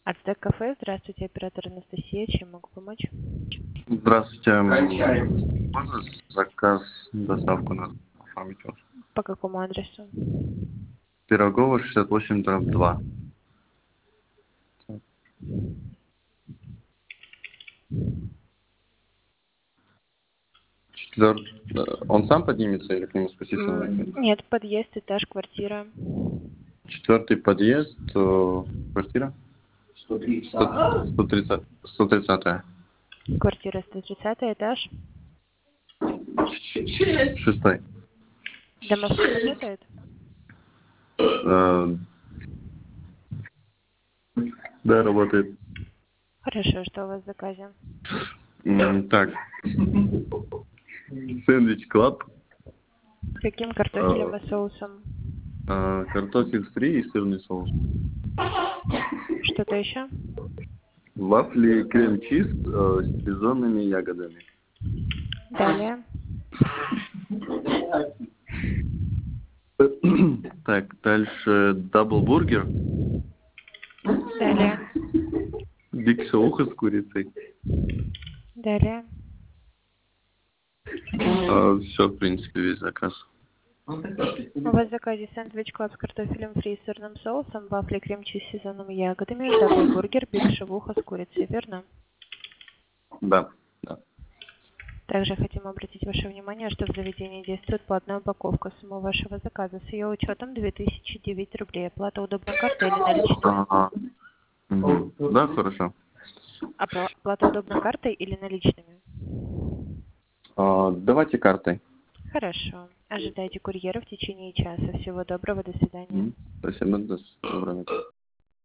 Артек кафе, здравствуйте, оператор Анастасия, чем могу помочь? Здравствуйте. Можно заказ, доставку на оформить вас? По какому адресу? Пирогова, 68/2. Он сам поднимется или к нему спуститься надо? Нет, подъезд, этаж, квартира. 4-й подъезд, квартира? 130. Квартира 130, этаж. 6-й. Домофон работает? Да, работает. Хорошо, что у вас в заказе? Так. Сэндвич Клаб. С каким картофелем и соусом? Картофель фри и сырный соус. Что-то еще? Вафли крем-чиз с сезонными ягодами. Далее. Так, дальше даблбургер. Далее. Биг-шоуха с курицей. Далее. Все, в принципе, весь заказ. У вас в заказе сэндвич клаб с картофелем фри и сырным соусом, вафли крем-чиз с сезонными ягодами, даблбургер, биг-шавуха с курицей, верно? Да. Также хотим обратить ваше внимание, что в заведении действует платная упаковка. Сумма вашего заказа с ее учетом 2009 рублей. Оплата удобной картой или наличными? Да, хорошо. Оплата удобной картой или наличными? Давайте картой. Хорошо. Ожидайте курьера в течение часа. Всего доброго, до свидания. Спасибо, до свидания.